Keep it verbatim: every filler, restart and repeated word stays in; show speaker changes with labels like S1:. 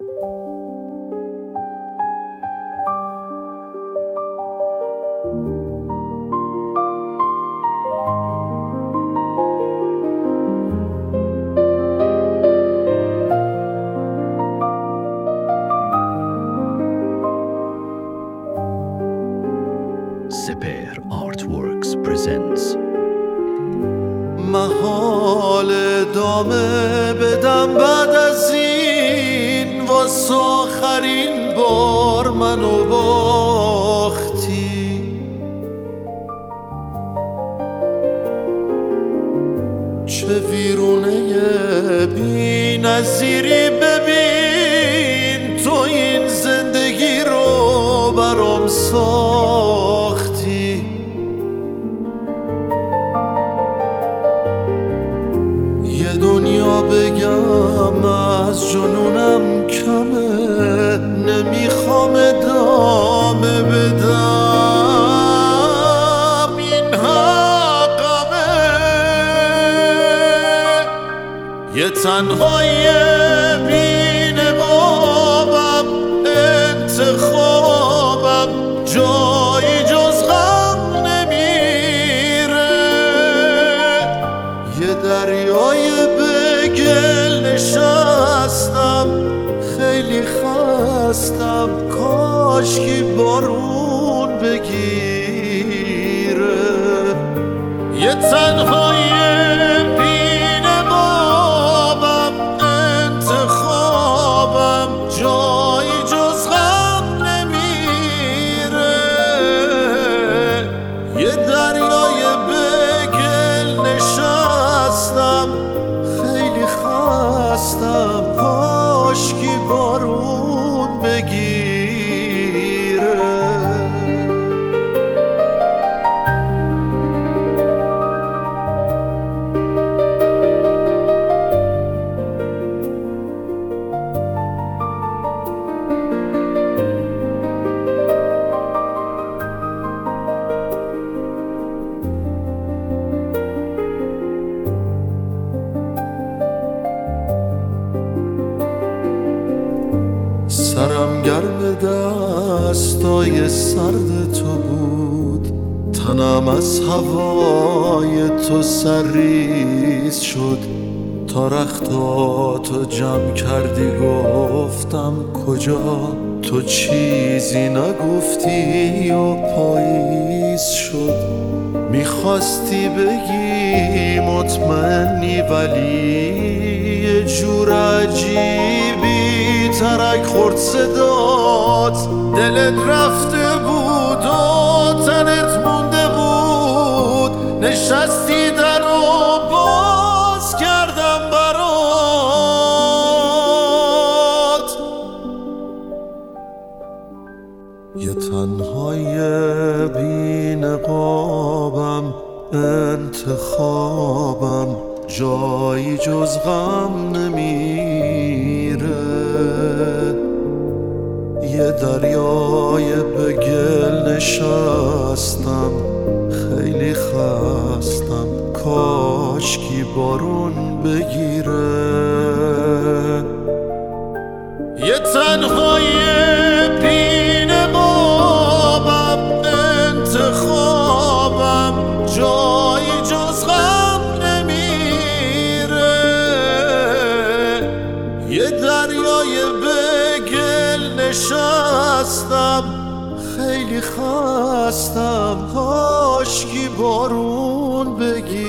S1: Seper Artworks presents.
S2: محال ادامه بدم بعد از این، واسه آخرین بار منو باختی. چه ویرونه بی نظیری، ببین تو این زندگی رو برام ساختی. یه دنیا بگم از جنونم کمه، نمیخوام ادامه بدم، این حقمه. یه تنهایی بی نقابم، انتخابم جایی جز غم نمیره. یه دریای به گل نشستم، خیلی خستم، کاشکی بارون بگیره. یه تنهایی بی نقابم، انتخابم جایی جز غم نمیره. یه دریای به گل نشستم، خیلی خستم، کاشکی بارون بگیره. سرم گرم دستای سرد تو بود، تنم از هوای تو سرریز شد. تا رختاتو جمع کردی گفتم کجا، تو چیزی نگفتی و پاییز شد. میخواستی بگی مطمئنی، ولی یه جور عجیبی ترک خورد صدات. دلت رفته بود و تنت مونده بود، نشستی در و باز کردم برات. یه تنهای بی نقابم، انتخابم جایی جز غم نمیره. یه دریای به گل نشستم، خیلی خستم، کاشکی بارون بگیره. یه تنهای بی نقابم، انتخابم جایی جز غم نمیره. یه دریای به گل نشستم، خیلی خستم، کاشکی بارون بگیره.